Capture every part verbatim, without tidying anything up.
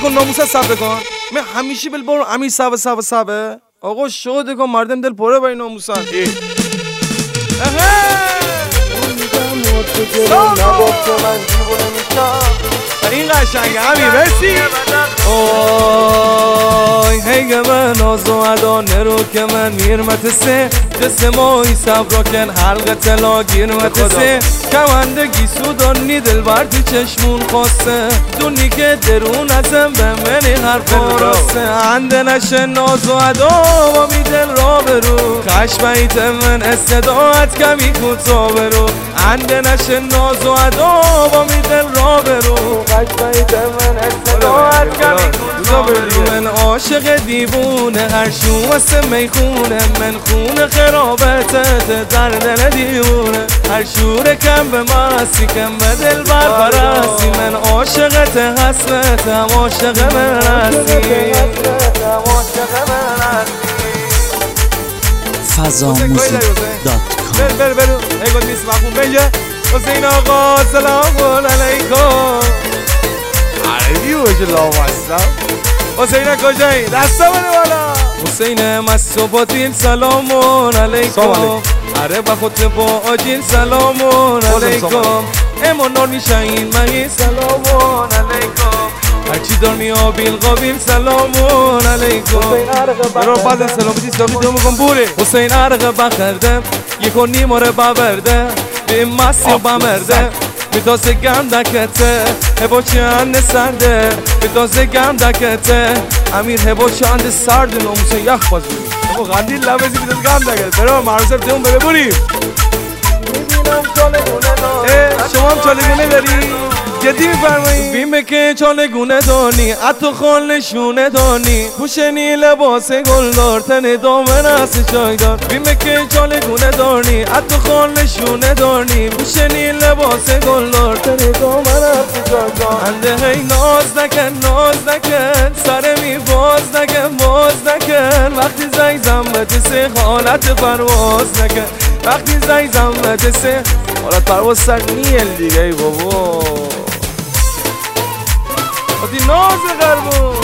کن ناموسه صبر کن من همیشه بل برو امیر صبر صبر صبر آقا شده کن مردم دل پره با این ناموسن ای این قشنگه امیر برسی اوی هیگه من ناز و عدانه رو که من میرمت سه دست مایی صبرا کن حلقه تلا گیرمت سه کمندگی سودانی دل بردی چشمون خواسته دونی که درون ازم به منی حرف راسته انده نشه ناز و عدا با می دل را برو خشمایت من استداعت کمی کوتا برو انده نشه ناز و عدا با می دل را برو خشمایت من استداعت کمی کوتا برو من عاشق دیوونه هر شو است میخونه من خون خرابتت در دل دیوونه هر شور کم به مستی کم به دل بر پرستی من عاشقت حسرتم عاشق من هستی فضا موزیک دات کام بر بر بر اگه نیست مفهوم بگه حسین آقا سلام علیکم عربی باشه لامستم حسین کجایی دستا بده بالا حسین مستو باتین سلامون علیکم اره با خود با آجین سلامون علیکم امانار میشین مهی سلامون علیکم هرچی دار میا بیل قابیل سلامون علیکم برای بعد سلامتی سلامی دو میکن بوره حسین عرق بخردم یکو نیماره ببرده به مسی و بمرده میتاسه گندکته هبا چند سرده میتاسه گندکته امیر هبا چند سرده ناموسه یخ باز بودیم هبا غندی لبزی میتاسه گندکته برای معروسه بتیم بره بریم میبینم چالگونه داری شما هم چالگونه داری؟ جدی میفرمایی؟ بیمه که چالگونه دانی اتو خال نشونه دانی پوشنی لباس گلدار تن دامن است چایدار بیمه که چالگونه دانی اتو خال نشونه دانی پوشنی لباس گلدار تن دامن است چایدار انده هی ناز نکن ناز نکن سر می باز نکن باز نکن وقتی زنگ زمت سه حالت پرواز نکن وقتی زنگ زمت سه حالت پرواز سر نیل دیگه ای بابا آدی ناز قربون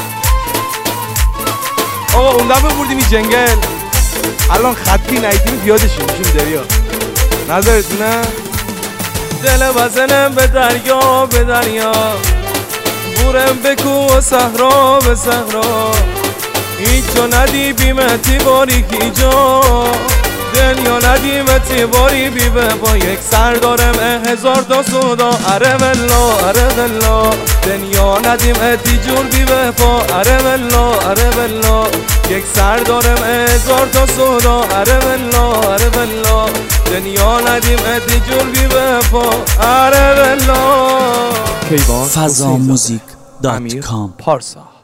آقا اون دفعه بردیم این جنگل الان خطی نایدیم پیاده شیم شیم دریا نظرتونه دل بزنم به دریا به دریا بورم بکو و صحرا به صحرا هیچ جا ندی بیمتی باریکی جا دنیا ندیمتی باری بیبه با یک سر دارم هزار تا سودا اره ولا اره ولا دنیا ندیمتی جور بیبه با اره ولا اره ولا یک سر دارم هزار تا سودا اره ولا اره ولا دنیا ندیمتی جور بیبه با اره ولا فضا موزیک دات کام پارسا